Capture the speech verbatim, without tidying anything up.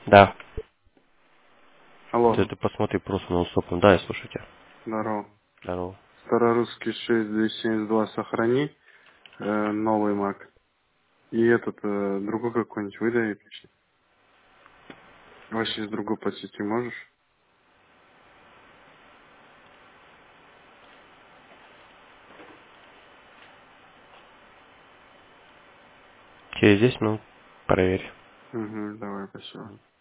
Да. Алло, Ты, ты посмотри просто на стопом. Да, я слушаю тебя. здорово. Здорово. Старорусский шесть двести семьдесят два сохрани, э, новый Mac. И этот, э, другой какой-нибудь выдай отлично. Вообще с другой по сети можешь? Через десять минут проверь. Угу, давай, спасибо.